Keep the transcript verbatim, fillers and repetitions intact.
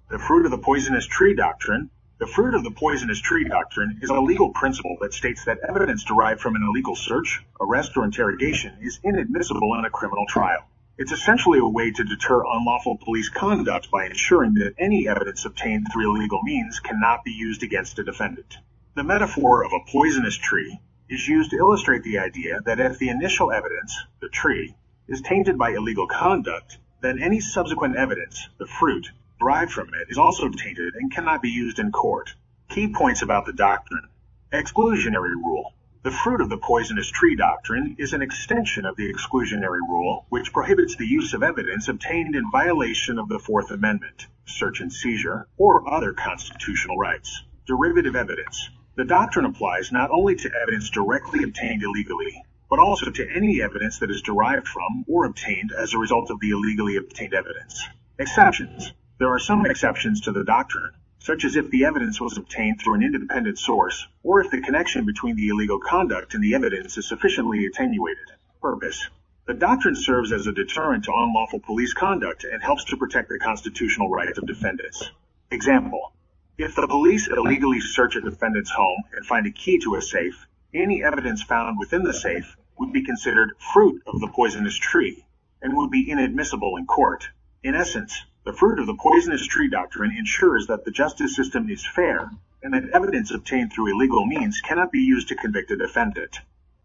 The fruit of the poisonous tree doctrine. The fruit of the poisonous tree doctrine is a legal principle that states that evidence derived from an illegal search, arrest, or interrogation is inadmissible in a criminal trial. It's essentially a way to deter unlawful police conduct by ensuring that any evidence obtained through illegal means cannot be used against a defendant. The metaphor of a poisonous tree is used to illustrate the idea that if the initial evidence, the tree, is tainted by illegal conduct, then any subsequent evidence, the fruit, derived from it is also tainted and cannot be used in court. Key points about the doctrine. Exclusionary rule. The fruit of the poisonous tree doctrine is an extension of the exclusionary rule, which prohibits the use of evidence obtained in violation of the Fourth Amendment, search and seizure, or other constitutional rights. Derivative evidence. The doctrine applies not only to evidence directly obtained illegally, but also to any evidence that is derived from or obtained as a result of the illegally obtained evidence. Exceptions. There are some exceptions to the doctrine, such as if the evidence was obtained through an independent source, or if the connection between the illegal conduct and the evidence is sufficiently attenuated. Purpose. The doctrine serves as a deterrent to unlawful police conduct and helps to protect the constitutional rights of defendants. Example. If the police illegally search a defendant's home and find a key to a safe, any evidence found within the safe would be considered fruit of the poisonous tree and would be inadmissible in court. In essence, the fruit of the poisonous tree doctrine ensures that the justice system is fair and that evidence obtained through illegal means cannot be used to convict a defendant.